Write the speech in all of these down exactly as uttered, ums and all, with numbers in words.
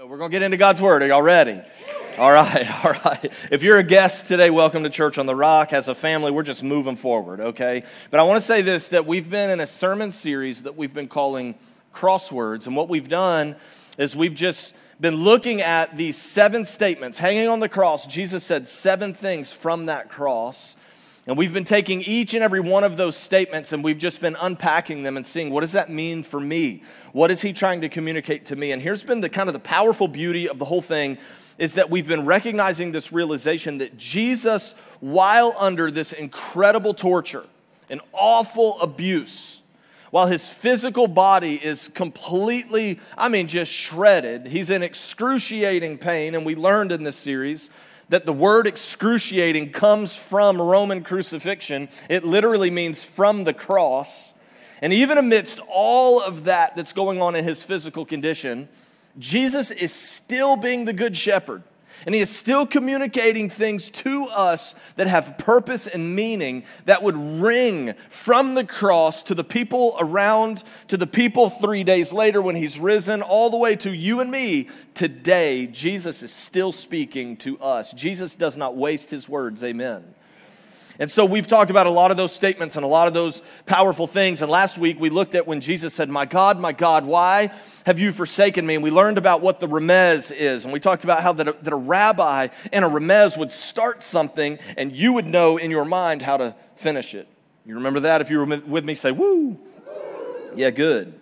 We're going to get into God's Word. Are y'all ready? All right, all right. If you're a guest today, welcome to Church on the Rock. As a family, we're just moving forward, okay? But I want to say this, that we've been in a sermon series that we've been calling Crosswords. And what we've done is we've just been looking at these seven statements. Hanging on the cross, Jesus said seven things from that cross. And we've been taking each and every one of those statements and we've just been unpacking them and seeing, what does that mean for me? What is he trying to communicate to me? And here's been the kind of the powerful beauty of the whole thing, is that we've been recognizing this realization that Jesus, while under this incredible torture and awful abuse, while his physical body is completely, I mean, just shredded, he's in excruciating pain. And we learned in this series that the word excruciating comes from Roman crucifixion. It literally means from the cross. And even amidst all of that that's going on in his physical condition, Jesus is still being the good shepherd. And he is still communicating things to us that have purpose and meaning that would ring from the cross to the people around, to the people three days later when he's risen, all the way to you and me. Today, Jesus is still speaking to us. Jesus does not waste his words. Amen. And so we've talked about a lot of those statements and a lot of those powerful things. And last week we looked at when Jesus said, "My God, my God, why have you forsaken me?" And we learned about what the remez is. And we talked about how that a, that a rabbi and a remez would start something and you would know in your mind how to finish it. You remember that? If you were with me, say, woo. Yeah, good.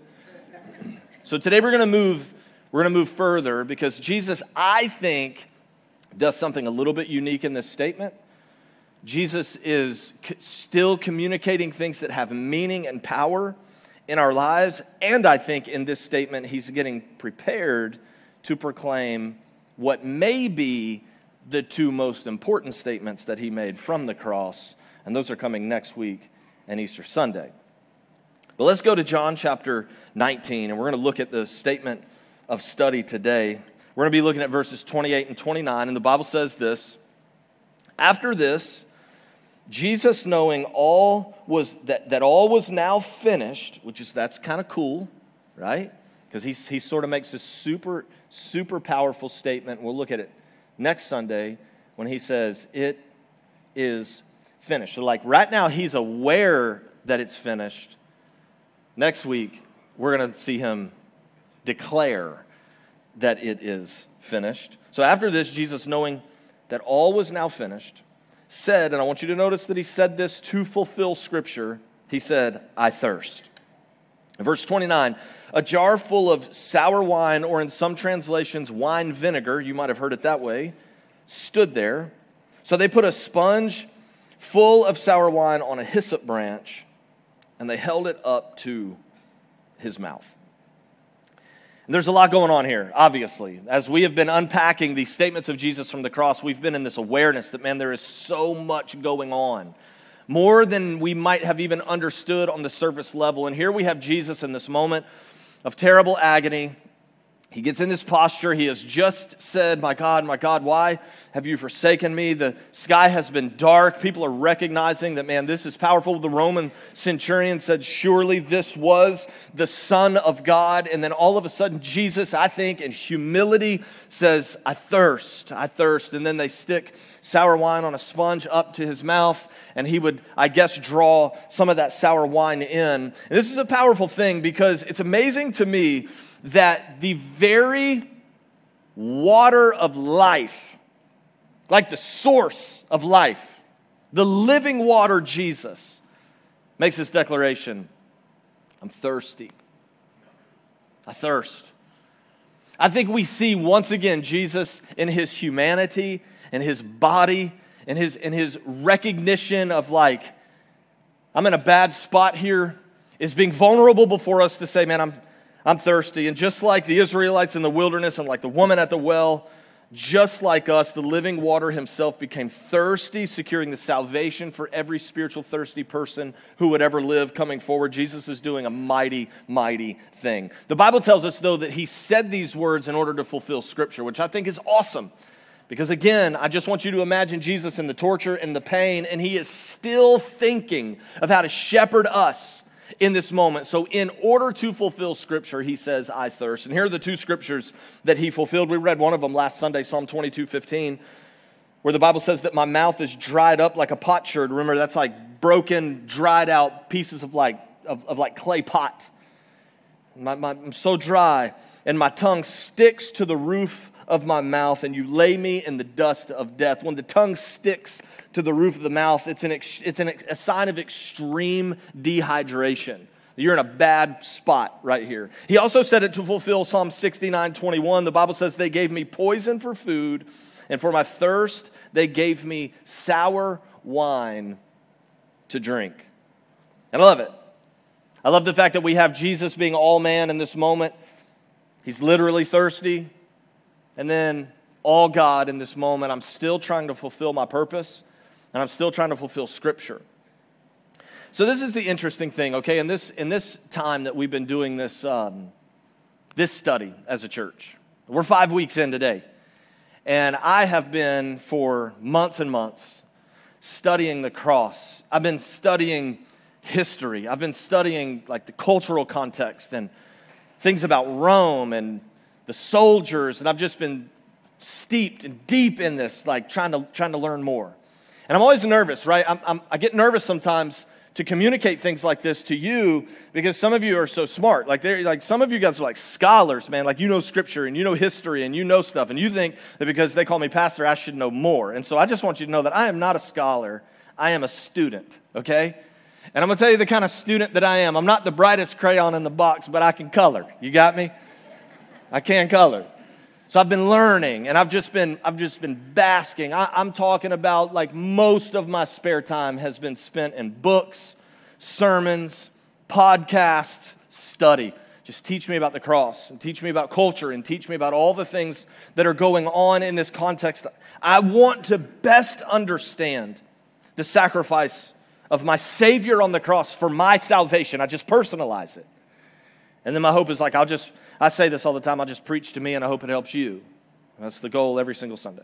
So today we're going to move, we're going to move further because Jesus, I think, does something a little bit unique in this statement. Jesus is c- still communicating things that have meaning and power in our lives. And I think in this statement, he's getting prepared to proclaim what may be the two most important statements that he made from the cross. And those are coming next week and Easter Sunday. But let's go to John chapter nineteen, and we're going to look at the statement of study today. We're going to be looking at verses twenty-eight and twenty-nine, and the Bible says this: "After this, Jesus, knowing all was that, that all was now finished," which is, that's kind of cool, right? Because he, he sort of makes this super, super powerful statement. We'll look at it next Sunday when he says, "It is finished." So like right now, he's aware that it's finished. Next week, we're going to see him declare that it is finished. So after this, Jesus, knowing that all was now finished, said, and I want you to notice that he said this to fulfill Scripture, he said, "I thirst." In verse twenty-nine, "A jar full of sour wine," or in some translations, wine vinegar, you might have heard it that way, stood there. So they put a sponge full of sour wine on a hyssop branch, and they held it up to his mouth. And there's a lot going on here, obviously. As we have been unpacking these statements of Jesus from the cross, we've been in this awareness that, man, there is so much going on. More than we might have even understood on the surface level. And here we have Jesus in this moment of terrible agony. He gets in this posture. He has just said, "My God, my God, why have you forsaken me?" The sky has been dark. People are recognizing that, man, this is powerful. The Roman centurion said, surely this was the Son of God. And then all of a sudden, Jesus, I think, in humility says, "I thirst, I thirst." And then they stick sour wine on a sponge up to his mouth, and he would, I guess, draw some of that sour wine in. And this is a powerful thing because it's amazing to me that the very water of life, like the source of life, the living water, Jesus, makes this declaration: "I'm thirsty. I thirst." I think we see once again Jesus in his humanity, in his body, in his, in his recognition of, like, I'm in a bad spot here, is being vulnerable before us to say, man, I'm I'm thirsty. And just like the Israelites in the wilderness and like the woman at the well, just like us, the living water himself became thirsty, securing the salvation for every spiritual thirsty person who would ever live coming forward. Jesus is doing a mighty, mighty thing. The Bible tells us, though, that he said these words in order to fulfill Scripture, which I think is awesome. Because again, I just want you to imagine Jesus in the torture and the pain, and he is still thinking of how to shepherd us in this moment. So in order to fulfill Scripture, he says, I thirst. And here are the two Scriptures that he fulfilled. We read one of them last Sunday, Psalm twenty-two fifteen, where the Bible says that my mouth is dried up like a potsherd. Remember, that's like broken, dried out pieces of like, of, of like clay pot. My, my, I'm so dry, and my tongue sticks to the roof of my mouth, and you lay me in the dust of death. When the tongue sticks to the roof of the mouth, it's an it's an, a sign of extreme dehydration. You're in a bad spot right here. He also said it to fulfill Psalm sixty-nine twenty-one. The Bible says, they gave me poison for food, and for my thirst, they gave me sour wine to drink. And I love it. I love the fact that we have Jesus being all man in this moment. He's literally thirsty. And then all God in this moment. I'm still trying to fulfill my purpose. And I'm still trying to fulfill Scripture. So this is the interesting thing, okay? In this, in this time that we've been doing this, um, this study as a church. We're five weeks in today. And I have been for months and months studying the cross. I've been studying history. I've been studying like the cultural context and things about Rome and the soldiers, and I've just been steeped and deep in this, like trying to trying to learn more. And I'm always nervous, right? I'm, I'm, I get nervous sometimes to communicate things like this to you because some of you are so smart. Like they're like some of you guys are like scholars, man. Like you know Scripture and you know history and you know stuff, and you think that because they call me pastor, I should know more. And so I just want you to know that I am not a scholar. I am a student. Okay. And I'm going to tell you the kind of student that I am. I'm not the brightest crayon in the box, but I can color. You got me? I can color. So I've been learning, and I've just been I've just been basking. I, I'm talking about like most of my spare time has been spent in books, sermons, podcasts, study. Just teach me about the cross, and teach me about culture, and teach me about all the things that are going on in this context. I want to best understand the sacrifice of my Savior on the cross for my salvation. I just personalize it. And then my hope is like, I'll just, I say this all the time, I'll just preach to me and I hope it helps you. That's the goal every single Sunday.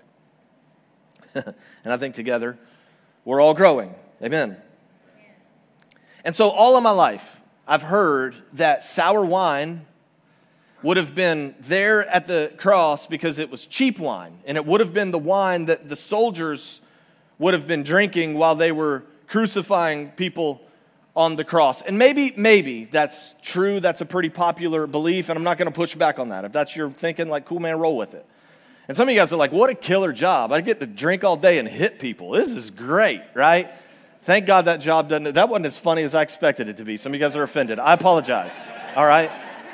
And I think together, we're all growing. Amen. And so all of my life, I've heard that sour wine would have been there at the cross because it was cheap wine. And it would have been the wine that the soldiers would have been drinking while they were crucifying people on the cross. And maybe, maybe that's true. That's a pretty popular belief, and I'm not going to push back on that. If that's your thinking, like, cool, man, roll with it. And some of you guys are like, what a killer job. I get to drink all day and hit people. This is great, right? Thank God that job doesn't, that wasn't as funny as I expected it to be. Some of you guys are offended. I apologize, all right?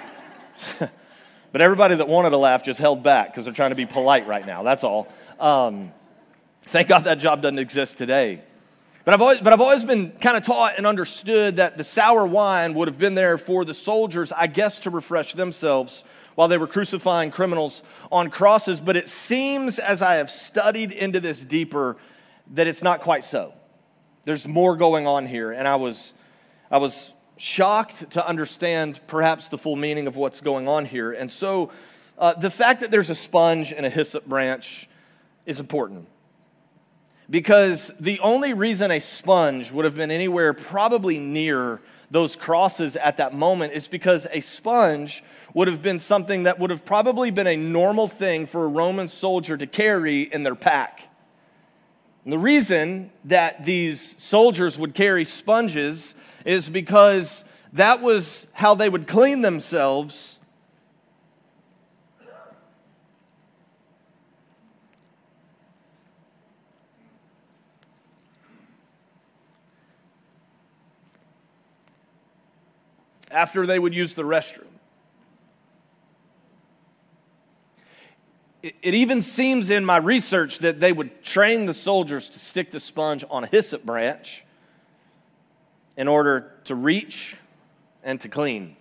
But everybody that wanted to laugh just held back because they're trying to be polite right now. That's all. Um, thank God that job doesn't exist today. But I've always, but I've always been kind of taught and understood that the sour wine would have been there for the soldiers, I guess, to refresh themselves while they were crucifying criminals on crosses. But it seems, as I have studied into this deeper, that it's not quite so. There's more going on here, and I was, I was shocked to understand perhaps the full meaning of what's going on here. And so, uh, the fact that there's a sponge and a hyssop branch is important. Because the only reason a sponge would have been anywhere probably near those crosses at that moment is because a sponge would have been something that would have probably been a normal thing for a Roman soldier to carry in their pack. And the reason that these soldiers would carry sponges is because that was how they would clean themselves after they would use the restroom. It, it even seems in my research that they would train the soldiers to stick the sponge on a hyssop branch in order to reach and to clean.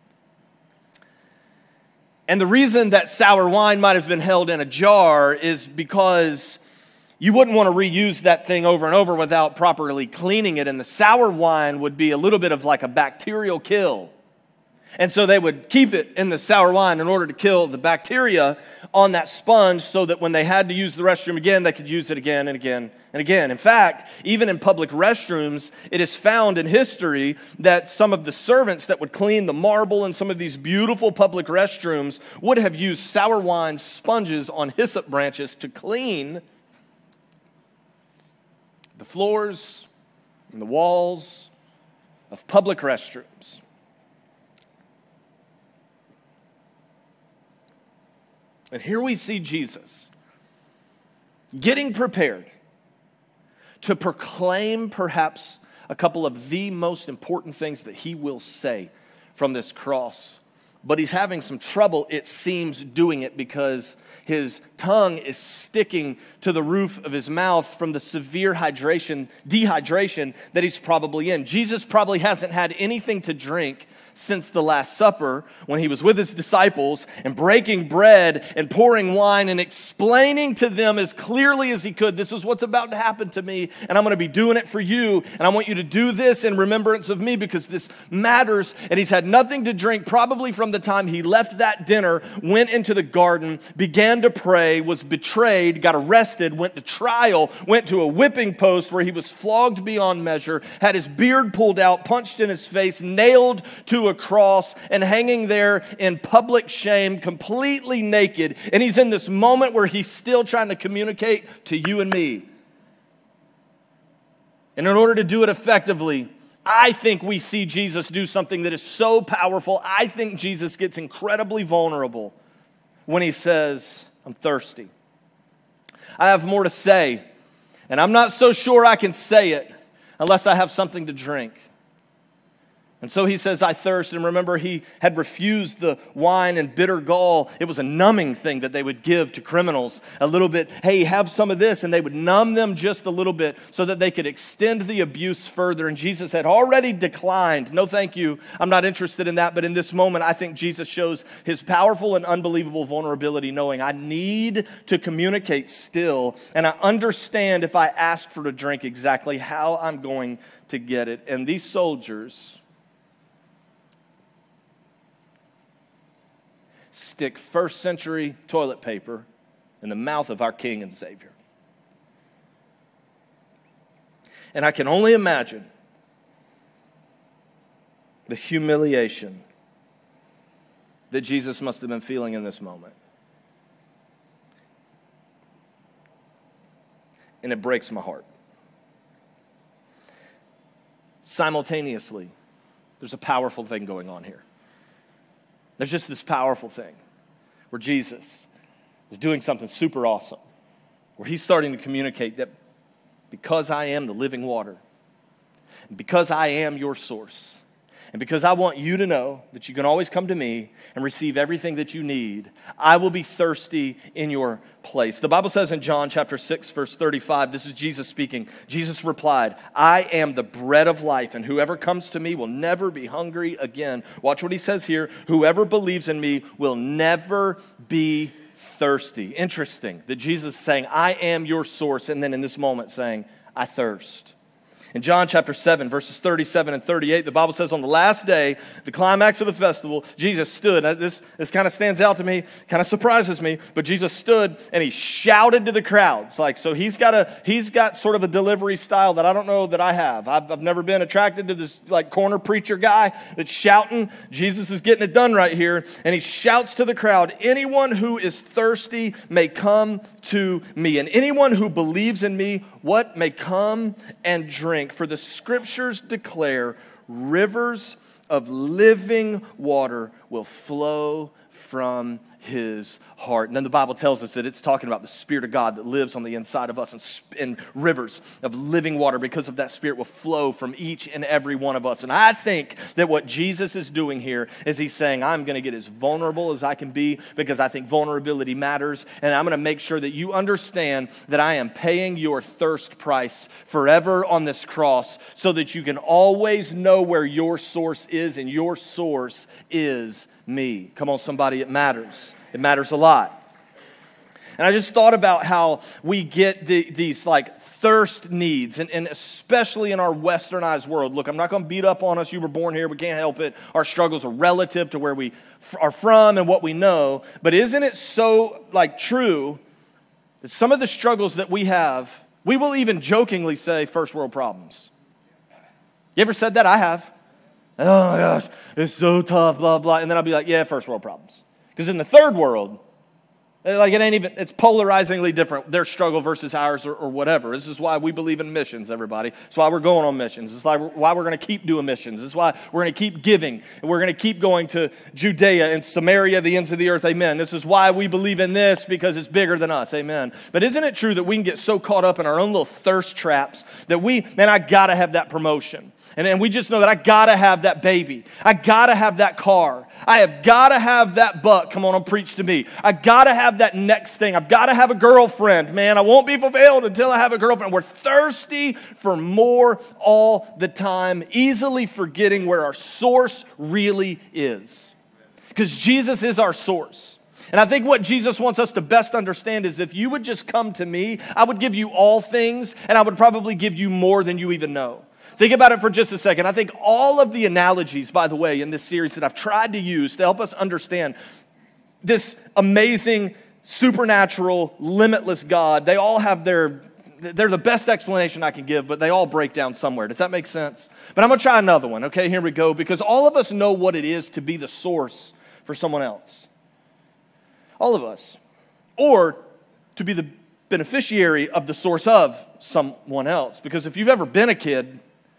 And the reason that sour wine might have been held in a jar is because you wouldn't want to reuse that thing over and over without properly cleaning it. And the sour wine would be a little bit of like a bacterial kill. And so they would keep it in the sour wine in order to kill the bacteria on that sponge so that when they had to use the restroom again, they could use it again and again and again. In fact, even in public restrooms, it is found in history that some of the servants that would clean the marble in some of these beautiful public restrooms would have used sour wine sponges on hyssop branches to clean the floors and the walls of public restrooms. And here we see Jesus getting prepared to proclaim perhaps a couple of the most important things that he will say from this cross. But he's having some trouble, it seems, doing it because his tongue is sticking to the roof of his mouth from the severe hydration, dehydration that he's probably in. Jesus probably hasn't had anything to drink since the Last Supper when he was with his disciples and breaking bread and pouring wine and explaining to them as clearly as he could, this is what's about to happen to me and I'm going to be doing it for you and I want you to do this in remembrance of me because this matters. And he's had nothing to drink probably from the time he left that dinner, went into the garden, began to pray, was betrayed, got arrested, went to trial, went to a whipping post where he was flogged beyond measure, had his beard pulled out, punched in his face, nailed to a cross and hanging there in public shame, completely naked. And he's in this moment where he's still trying to communicate to you and me. And in order to do it effectively, I think we see Jesus do something that is so powerful. I think Jesus gets incredibly vulnerable when he says, I'm thirsty. I have more to say, and I'm not so sure I can say it unless I have something to drink. And so he says, I thirst. And remember, he had refused the wine and bitter gall. It was a numbing thing that they would give to criminals. A little bit, hey, have some of this. And they would numb them just a little bit so that they could extend the abuse further. And Jesus had already declined. No, thank you. I'm not interested in that. But in this moment, I think Jesus shows his powerful and unbelievable vulnerability, knowing I need to communicate still. And I understand if I ask for a drink exactly how I'm going to get it. And these soldiers stick first century toilet paper in the mouth of our King and Savior. And I can only imagine the humiliation that Jesus must have been feeling in this moment. And it breaks my heart. Simultaneously, there's a powerful thing going on here. There's just this powerful thing where Jesus is doing something super awesome, where he's starting to communicate that because I am the living water, and because I am your source, and because I want you to know that you can always come to me and receive everything that you need, I will be thirsty in your place. The Bible says in John chapter six, verse thirty-five, this is Jesus speaking. Jesus replied, I am the bread of life, and whoever comes to me will never be hungry again. Watch what he says here. Whoever believes in me will never be thirsty. Interesting that Jesus is saying, I am your source, and then in this moment saying, I thirst. In John chapter seven, verses thirty-seven and thirty-eight, the Bible says on the last day, the climax of the festival, Jesus stood. This, this kind of stands out to me, kind of surprises me, but Jesus stood and he shouted to the crowds. Like, so he's got a he's got sort of a delivery style that I don't know that I have. I've, I've never been attracted to this like corner preacher guy that's shouting. Jesus is getting it done right here. And he shouts to the crowd, anyone who is thirsty may come to me. And anyone who believes in me, what may come and drink. For the scriptures declare rivers of living water will flow from his heart. And then the Bible tells us that it's talking about the Spirit of God that lives on the inside of us, and, sp- and rivers of living water because of that Spirit will flow from each and every one of us. And I think that what Jesus is doing here is he's saying, I'm going to get as vulnerable as I can be because I think vulnerability matters. And I'm going to make sure that you understand that I am paying your thirst price forever on this cross so that you can always know where your source is, and your source is me. Come on, somebody, it matters. It matters a lot. And I just thought about how we get the, these like thirst needs, and, and especially in our westernized world. Look, I'm not going to beat up on us. You were born here. We can't help it. Our struggles are relative to where we f- are from and what we know. But isn't it so like true that some of the struggles that we have, we will even jokingly say first world problems? You ever said that? I have. Oh my gosh, it's so tough, blah, blah. And then I'll be like, yeah, first world problems. Because in the third world, like it ain't even, it's polarizingly different, their struggle versus ours or, or whatever. This is why we believe in missions, everybody. It's why we're going on missions. It's why we're, why we're going to keep doing missions. It's why we're going to keep giving. And we're going to keep going to Judea and Samaria, the ends of the earth, amen. This is why we believe in this, because it's bigger than us, amen. But isn't it true that we can get so caught up in our own little thirst traps that we, man, I got to have that promotion. And, and we just know that I gotta have that baby. I gotta have that car. I have gotta have that buck. Come on and preach to me. I gotta have that next thing. I've gotta have a girlfriend. Man, I won't be fulfilled until I have a girlfriend. We're thirsty for more all the time, easily forgetting where our source really is. Because Jesus is our source. And I think what Jesus wants us to best understand is if you would just come to me, I would give you all things, and I would probably give you more than you even know. Think about it for just a second. I think all of the analogies, by the way, in this series that I've tried to use to help us understand this amazing, supernatural, limitless God, they all have their, they're the best explanation I can give, but they all break down somewhere. Does that make sense? But I'm going to try another one, okay? Here we go. Because all of us know what it is to be the source for someone else. All of us. Or to be the beneficiary of the source of someone else. Because if you've ever been a kid,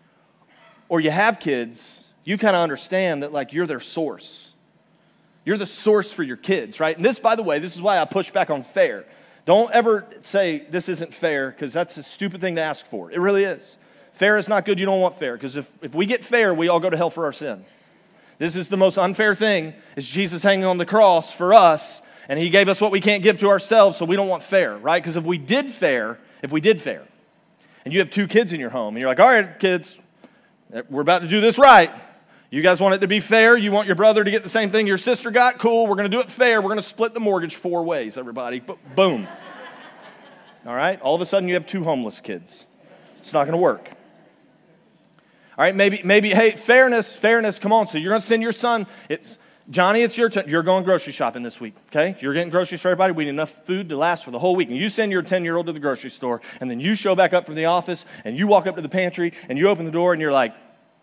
or you have kids, you kind of understand that like you're their source. You're the source for your kids, right? And this, by the way, this is why I push back on fair. Don't ever say this isn't fair, because that's a stupid thing to ask for. It really is. Fair is not good. You don't want fair, because if, if we get fair, we all go to hell for our sin. This is the most unfair thing, is Jesus hanging on the cross for us, and he gave us what we can't give to ourselves, so we don't want fair, right? Because if we did fair, if we did fair, and you have two kids in your home, and you're like, all right, kids, we're about to do this right. You guys want it to be fair? You want your brother to get the same thing your sister got? Cool, we're going to do it fair. We're going to split the mortgage four ways, everybody. B- boom. All right? All of a sudden, you have two homeless kids. It's not going to work. All right, maybe, maybe, hey, fairness, fairness, come on. So you're going to send your son. It's Johnny, it's your turn. You're going grocery shopping this week, okay? You're getting groceries for everybody. We need enough food to last for the whole week. And you send your ten-year-old to the grocery store, and then you show back up from the office, and you walk up to the pantry, and you open the door, and you're like,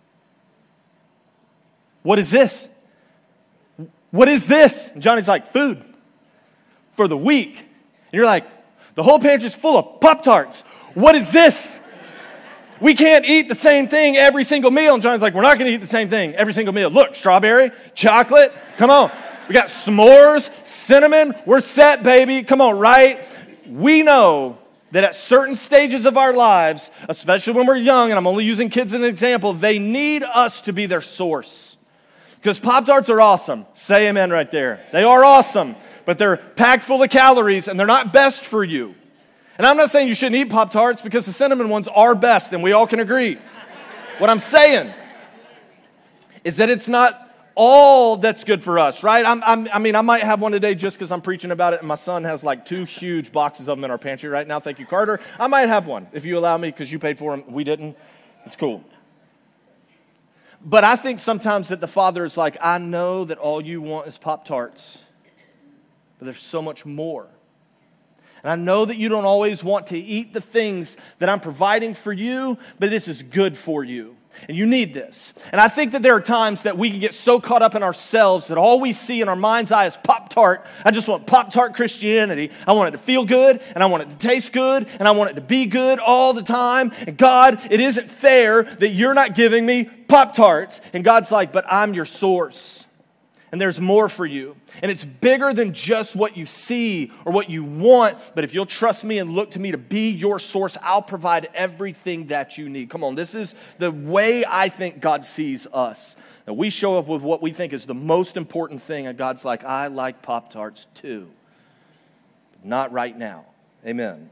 what is this? What is this? And Johnny's like, food for the week. And you're like, the whole pantry's full of Pop-Tarts. What is this? We can't eat the same thing every single meal. And John's like, we're not going to eat the same thing every single meal. Look, strawberry, chocolate, come on. We got s'mores, cinnamon. We're set, baby. Come on, right? We know that at certain stages of our lives, especially when we're young, and I'm only using kids as an example, they need us to be their source. Because Pop-Tarts are awesome. Say amen right there. They are awesome, but they're packed full of calories, and they're not best for you. And I'm not saying you shouldn't eat Pop-Tarts, because the cinnamon ones are best, and we all can agree. What I'm saying is that it's not all that's good for us, right? I'm, I'm, I mean, I might have one today just because I'm preaching about it, and my son has like two huge boxes of them in our pantry right now. Thank you, Carter. I might have one, if you allow me, because you paid for them. We didn't. It's cool. But I think sometimes that the Father is like, I know that all you want is Pop-Tarts, but there's so much more. And I know that you don't always want to eat the things that I'm providing for you, but this is good for you. And you need this. And I think that there are times that we can get so caught up in ourselves that all we see in our mind's eye is Pop-Tart. I just want Pop-Tart Christianity. I want it to feel good, and I want it to taste good, and I want it to be good all the time. And God, it isn't fair that you're not giving me Pop-Tarts. And God's like, but I'm your source. And there's more for you. And it's bigger than just what you see or what you want. But if you'll trust me and look to me to be your source, I'll provide everything that you need. Come on, this is the way I think God sees us. That we show up with what we think is the most important thing. And God's like, I like Pop-Tarts too. But not right now. Amen.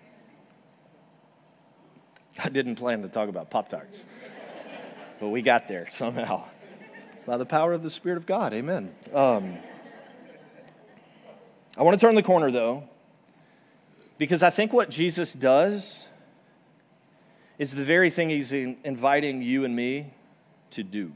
I didn't plan to talk about Pop-Tarts. But we got there somehow. By the power of the Spirit of God, amen. Um, I want to turn the corner, though, Because I think what Jesus does is the very thing he's in inviting you and me to do.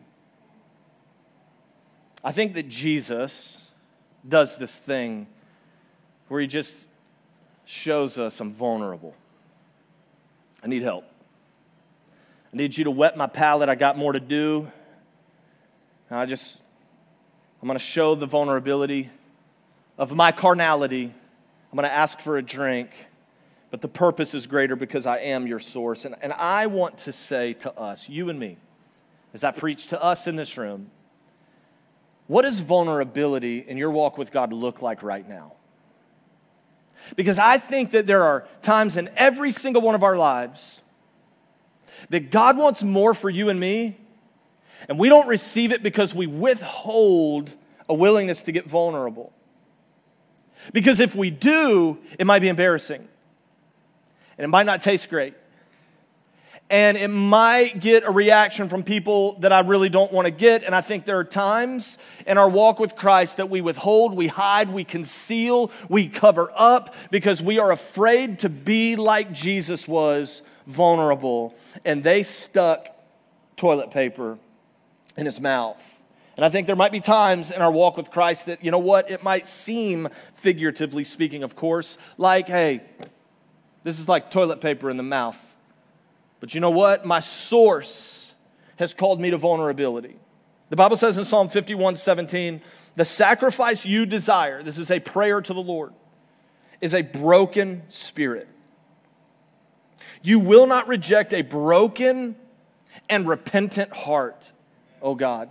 I think that Jesus does this thing where he just shows us I'm vulnerable. I need help. I need you to wet my palate. I got more to do. And I just, I'm going to show the vulnerability of my carnality. I'm going to ask for a drink. But the purpose is greater because I am your source. And, and I want to say to us, you and me, as I preach to us in this room, what does vulnerability in your walk with God look like right now? Because I think that there are times in every single one of our lives that God wants more for you and me, and we don't receive it because we withhold a willingness to get vulnerable. Because if we do, it might be embarrassing, and it might not taste great, and it might get a reaction from people that I really don't want to get. And I think there are times in our walk with Christ that we withhold, we hide, we conceal, we cover up because we are afraid to be like Jesus was, vulnerable. And they stuck toilet paper in his mouth. And I think there might be times in our walk with Christ that, you know what, it might seem, figuratively speaking, of course, like, hey, this is like toilet paper in the mouth. But you know what? My source has called me to vulnerability. The Bible says in Psalm fifty-one seventeen, the sacrifice you desire, this is a prayer to the Lord, is a broken spirit. You will not reject a broken and repentant heart, O God.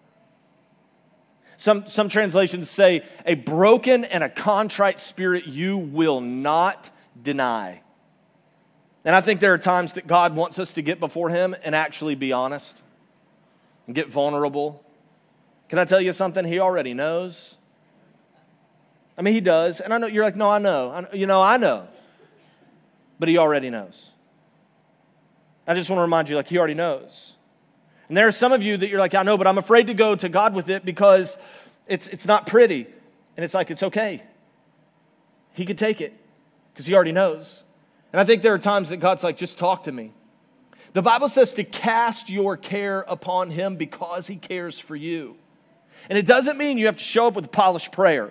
Some, some translations say a broken and a contrite spirit you will not deny. And I think there are times that God wants us to get before him and actually be honest and get vulnerable. Can I tell you something? He already knows. I mean, he does. And I know you're like, no, I know. I, you know, I know. But he already knows. I just want to remind you, like, he already knows. And there are some of you that you're like, I know, but I'm afraid to go to God with it because it's, it's not pretty. And it's like, it's okay. He could take it because he already knows. And I think there are times that God's like, just talk to me. The Bible says to cast your care upon him because he cares for you. And it doesn't mean you have to show up with a polished prayer.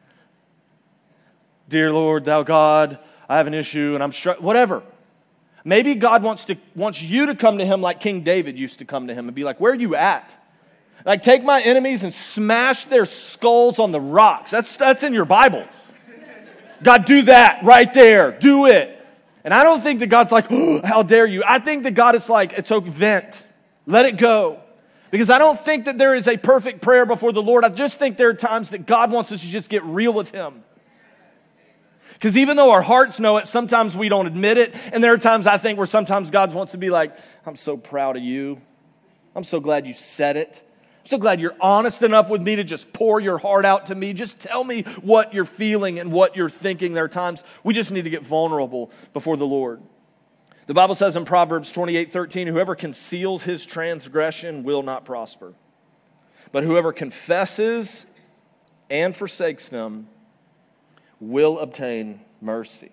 Dear Lord, thou God, I have an issue and I'm struck, whatever. Maybe God wants to wants you to come to him like King David used to come to him and be like, where are you at? Like, take my enemies and smash their skulls on the rocks. That's, that's in your Bible. God, do that right there. Do it. And I don't think that God's like, oh, how dare you. I think that God is like, it's okay, vent. Let it go. Because I don't think that there is a perfect prayer before the Lord. I just think there are times that God wants us to just get real with him. Because even though our hearts know it, sometimes we don't admit it. And there are times I think where sometimes God wants to be like, I'm so proud of you. I'm so glad you said it. I'm so glad you're honest enough with me to just pour your heart out to me. Just tell me what you're feeling and what you're thinking. There are times we just need to get vulnerable before the Lord. The Bible says in Proverbs twenty-eight thirteen, whoever conceals his transgression will not prosper. But whoever confesses and forsakes them will obtain mercy.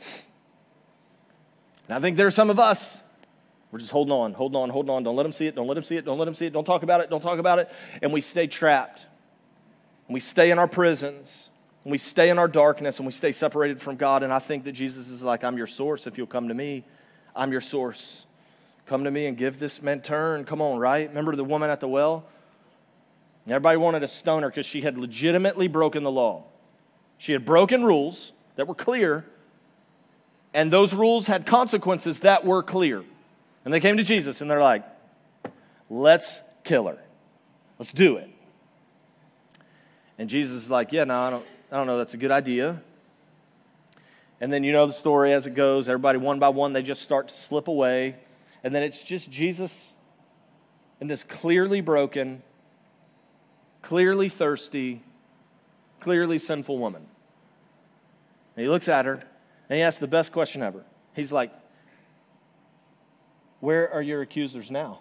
And I think there are some of us, we're just holding on, holding on, holding on. Don't let them see it, don't let them see it, don't let them see it, don't talk about it, don't talk about it. And we stay trapped. And we stay in our prisons. And we stay in our darkness and we stay separated from God. And I think that Jesus is like, I'm your source if you'll come to me. I'm your source. Come to me and give this man turn. Come on, right? Remember the woman at the well? And everybody wanted to stone her because she had legitimately broken the law. She had broken rules that were clear, and those rules had consequences that were clear. And they came to Jesus, and they're like, let's kill her. Let's do it. And Jesus is like, yeah, no, I don't, I don't know, that's a good idea. And then you know the story as it goes. Everybody, one by one, they just start to slip away. And then it's just Jesus and this clearly broken, clearly thirsty, clearly sinful woman. And he looks at her, and he asks the best question ever. He's like, where are your accusers now?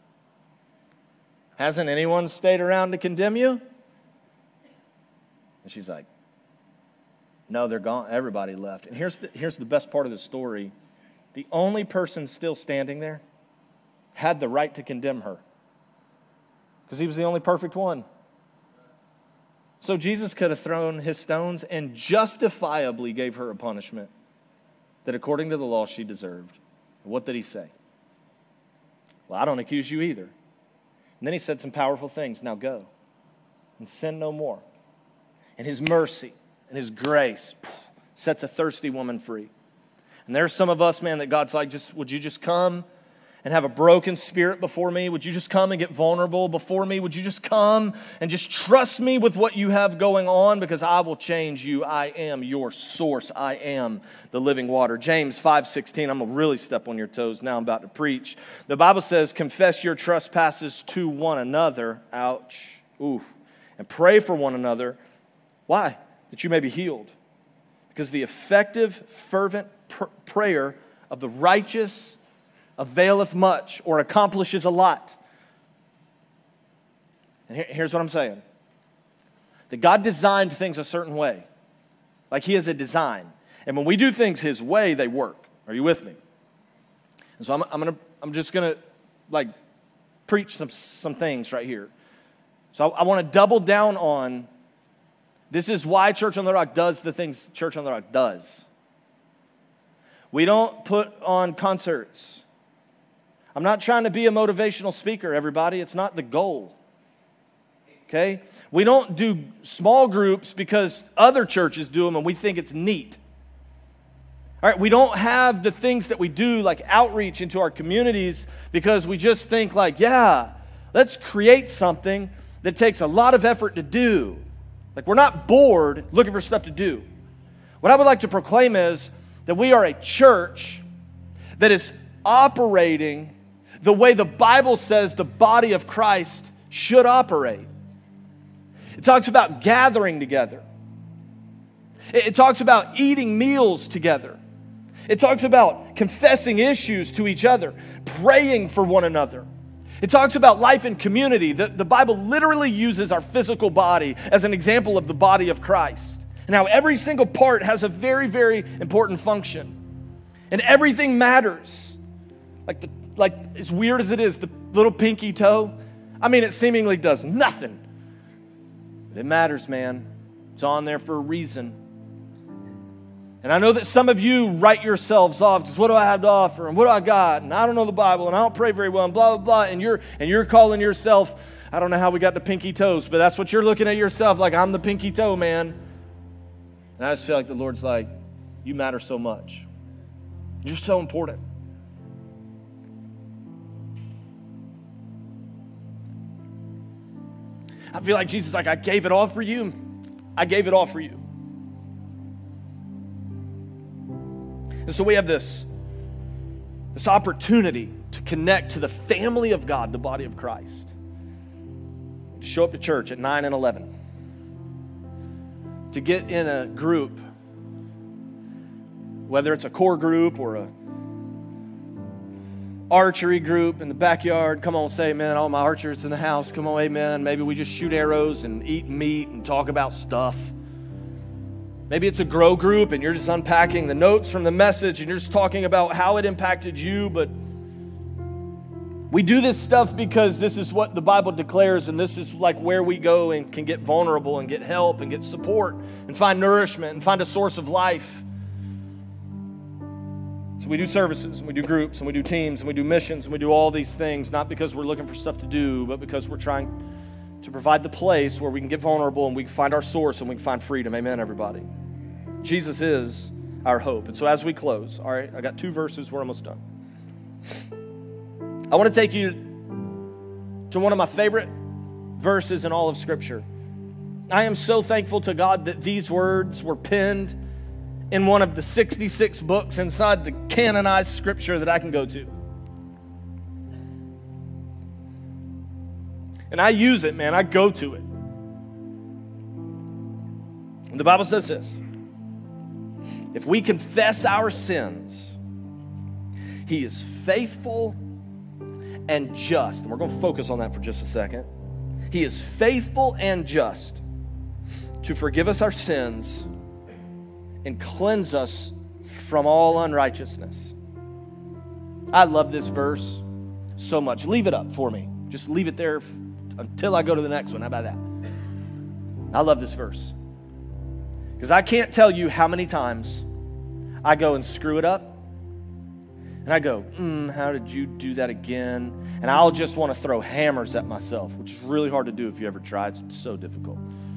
Hasn't anyone stayed around to condemn you? And she's like, No, they're gone. Everybody left. And here's the, here's the best part of the story. The only person still standing there had the right to condemn her because he was the only perfect one. So Jesus could have thrown his stones and justifiably gave her a punishment that according to the law she deserved. What did he say? Well, I don't accuse you either. And then he said some powerful things. Now go and sin no more. And his mercy and his grace sets a thirsty woman free. And there's some of us, man, that God's like, just would you just come and have a broken spirit before me? Would you just come and get vulnerable before me? Would you just come and just trust me with what you have going on? Because I will change you. I am your source. I am the living water. James five sixteen, I'm going to really step on your toes now. I'm about to preach. The Bible says, confess your trespasses to one another. Ouch. Ooh. And pray for one another. Why? That you may be healed. Because the effective, fervent pr- prayer of the righteous availeth much, or accomplishes a lot. And here, here's what I'm saying. That God designed things a certain way. Like he has a design. And when we do things his way, they work. Are you with me? And so I'm, I'm gonna, I'm just gonna like preach some, some things right here. So I, I want to double down on this is why Church on the Rock does the things Church on the Rock does. We don't put on concerts. I'm not trying to be a motivational speaker, everybody. It's not the goal. Okay? We don't do small groups because other churches do them and we think it's neat. All right, we don't have the things that we do like outreach into our communities because we just think like, yeah, let's create something that takes a lot of effort to do. Like we're not bored looking for stuff to do. What I would like to proclaim is that we are a church that is operating the way the Bible says the body of Christ should operate. It talks about gathering together. It talks about eating meals together. It talks about confessing issues to each other, praying for one another. It talks about life in community. The, the Bible literally uses our physical body as an example of the body of Christ. And how every single part has a very, very important function. And everything matters. Like the Like, as weird as it is, the little pinky toe, I mean, it seemingly does nothing. But it matters, man. It's on there for a reason. And I know that some of you write yourselves off, just what do I have to offer, and what do I got, and I don't know the Bible, and I don't pray very well, and blah, blah, blah, and you're, and you're calling yourself, I don't know how we got the pinky toes, but that's what you're looking at yourself, like, I'm the pinky toe, man. And I just feel like the Lord's like, you matter so much. You're so important. I feel like Jesus is like, I gave it all for you. I gave it all for you. And so we have this, this opportunity to connect to the family of God, the body of Christ. To show up to church at nine and eleven. To get in a group, whether it's a core group or a archery group in the backyard. Come on, say amen. All my archers in the house. Come on, amen. Maybe we just shoot arrows and eat meat and talk about stuff. Maybe it's a grow group and you're just unpacking the notes from the message and you're just talking about how it impacted you. But we do this stuff because this is what the Bible declares, and this is like where we go and can get vulnerable and get help and get support and find nourishment and find a source of life. So we do services, and we do groups, and we do teams, and we do missions, and we do all these things, not because we're looking for stuff to do, but because we're trying to provide the place where we can get vulnerable and we can find our source and we can find freedom. Amen, everybody. Jesus is our hope. And so as we close, all right, I got two verses. We're almost done. I want to take you to one of my favorite verses in all of Scripture. I am so thankful to God that these words were penned in one of the sixty-six books inside the canonized Scripture that I can go to. And I use it, man. I go to it. And the Bible says this: if we confess our sins, He is faithful and just. And we're going to focus on that for just a second. He is faithful and just to forgive us our sins and cleanse us from all unrighteousness. I love this verse so much. Leave it up for me. Just leave it there f- until I go to the next one. How about that? I love this verse. Because I can't tell you how many times I go and screw it up. And I go, mm, how did you do that again? And I'll just want to throw hammers at myself, which is really hard to do if you ever try. It's so difficult.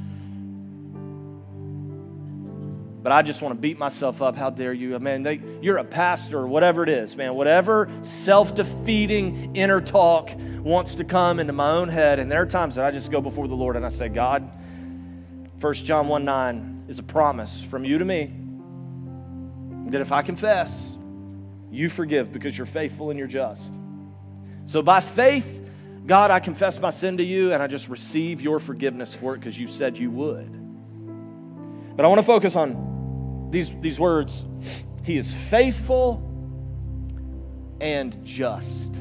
But I just want to beat myself up. How dare you? Man, they, you're a pastor or whatever it is, man. Whatever self-defeating inner talk wants to come into my own head. And there are times that I just go before the Lord and I say, God, First John one nine is a promise from you to me that if I confess, you forgive because you're faithful and you're just. So by faith, God, I confess my sin to you and I just receive your forgiveness for it because you said you would. But I want to focus on these, these words. He is faithful and just.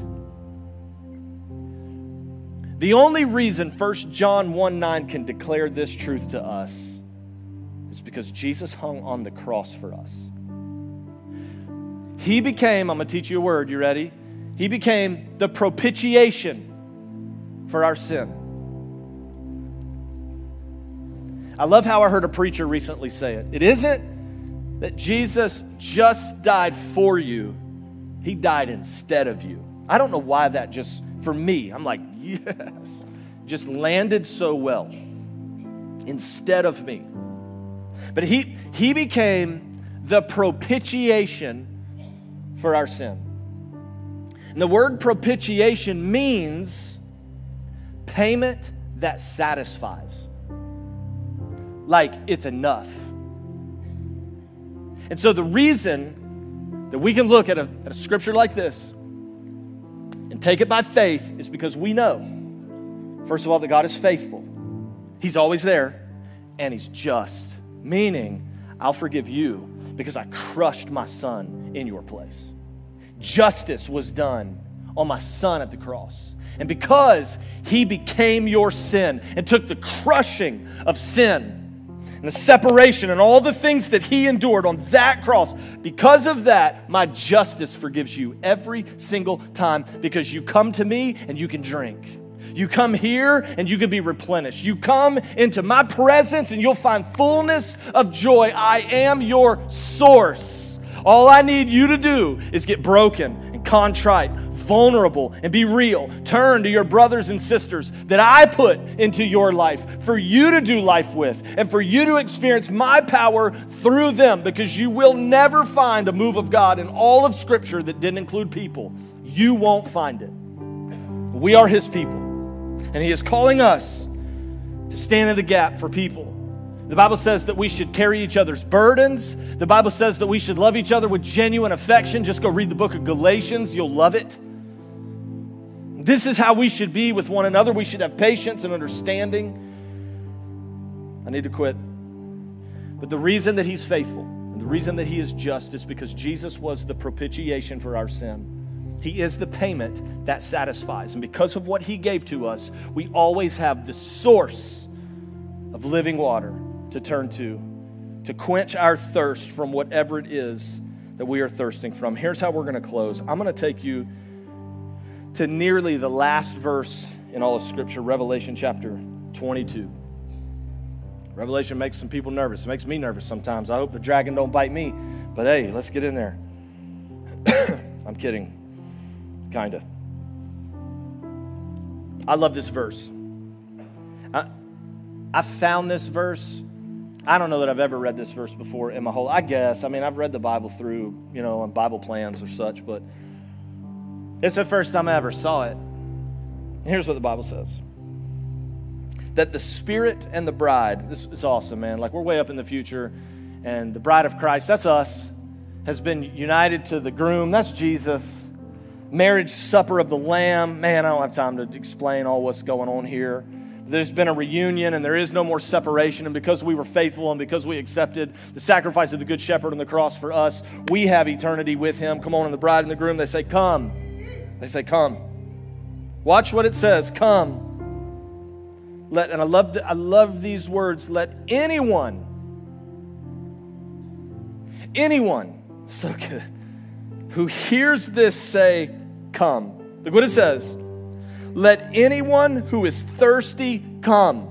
The only reason First John one nine can declare this truth to us is because Jesus hung on the cross for us. He became, I'm going to teach you a word, you ready? He became the propitiation for our sin. I love how I heard a preacher recently say it. It isn't that Jesus just died for you. He died instead of you. I don't know why that just, for me, I'm like, yes, just landed so well. Instead of me. But he, he became the propitiation for our sin. And the word propitiation means payment that satisfies. Like it's enough. And so the reason that we can look at a, at a scripture like this and take it by faith is because we know, first of all, that God is faithful. He's always there, and He's just. Meaning, I'll forgive you because I crushed my son in your place. Justice was done on my son at the cross. And because He became your sin and took the crushing of sin and the separation and all the things that He endured on that cross, because of that, my justice forgives you every single time because you come to me and you can drink. You come here and you can be replenished. You come into my presence and you'll find fullness of joy. I am your source. All I need you to do is get broken and contrite, vulnerable, and be real. Turn to your brothers and sisters that I put into your life for you to do life with and for you to experience my power through them, because you will never find a move of God in all of Scripture that didn't include people. You won't find it. We are His people. And He is calling us to stand in the gap for people. The Bible says that we should carry each other's burdens. The Bible says that we should love each other with genuine affection. Just go read the book of Galatians. You'll love it. This is how we should be with one another. We should have patience and understanding. I need to quit. But the reason that He's faithful and the reason that He is just is because Jesus was the propitiation for our sin. He is the payment that satisfies. And because of what He gave to us, we always have the source of living water to turn to, to quench our thirst from whatever it is that we are thirsting from. Here's how we're going to close. I'm going to take you to nearly the last verse in all of Scripture, Revelation chapter twenty-two. Revelation makes some people nervous. It makes me nervous sometimes. I hope the dragon don't bite me. But hey, let's get in there. I'm kidding. Kind of. I love this verse. I, I found this verse. I don't know that I've ever read this verse before in my whole, I guess. I mean, I've read the Bible through, you know, on Bible plans or such, but it's the first time I ever saw it. Here's what the Bible says. That the Spirit and the bride, this is awesome, man. Like, we're way up in the future, and the bride of Christ, that's us, has been united to the groom, that's Jesus. Marriage supper of the Lamb. Man, I don't have time to explain all what's going on here. There's been a reunion and there is no more separation. And because we were faithful and because we accepted the sacrifice of the Good Shepherd on the cross for us, we have eternity with Him. Come on, and the bride and the groom, they say, come. They say, come. Watch what it says, come. Let, and I love, the, I love these words. Let anyone anyone, so good, who hears this say, come. Look what it says. Let anyone who is thirsty come.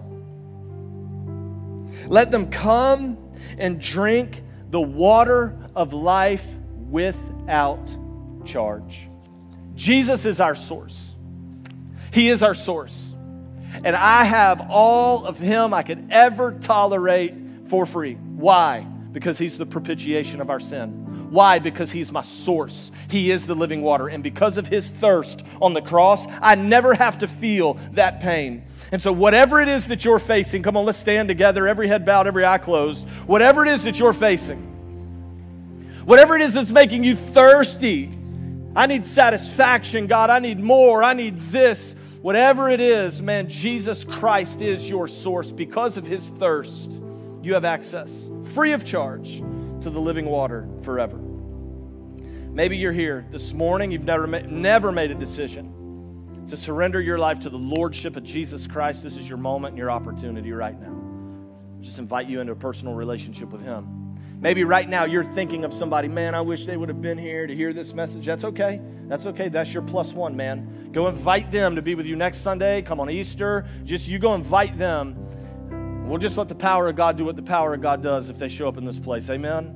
Let them come and drink the water of life without charge. Jesus is our source. He is our source. And I have all of him I could ever tolerate for free. Why? Because he's the propitiation of our sin. Why? Because he's my source. He is the living water. And because of his thirst on the cross, I never have to feel that pain. And so whatever it is that you're facing, come on, let's stand together, every head bowed, every eye closed. Whatever it is that you're facing, whatever it is that's making you thirsty, I need satisfaction, God, I need more, I need this. Whatever it is, man, Jesus Christ is your source. Because of his thirst, you have access, free of charge, to the living water forever. Maybe you're here this morning, you've never, never made a decision to surrender your life to the lordship of Jesus Christ. This is your moment and your opportunity right now. Just invite you into a personal relationship with him. Maybe right now you're thinking of somebody, man, I wish they would have been here to hear this message. That's okay. That's okay. That's your plus one, man. Go invite them to be with you next Sunday. Come on Easter. Just you go invite them. We'll just let the power of God do what the power of God does if they show up in this place. Amen?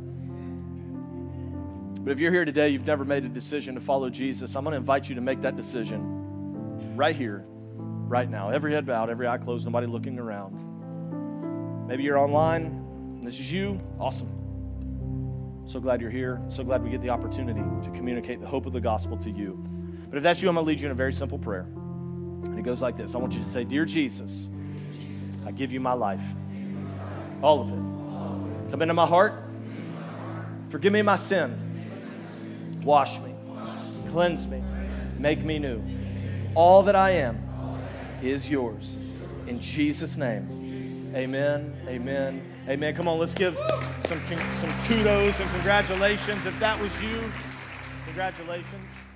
But if you're here today, you've never made a decision to follow Jesus, I'm going to invite you to make that decision right here, right now. Every head bowed, every eye closed, nobody looking around. Maybe you're online, and this is you. Awesome. So glad you're here. So glad we get the opportunity to communicate the hope of the gospel to you. But if that's you, I'm going to lead you in a very simple prayer. And it goes like this. I want you to say, Dear Jesus, I give you my life. All of it. Come into my heart. Forgive me my sin. Wash me. Cleanse me. Make me new. All that I am is yours. In Jesus' name, amen, amen, amen. Come on, let's give some, some kudos and congratulations. If that was you, congratulations.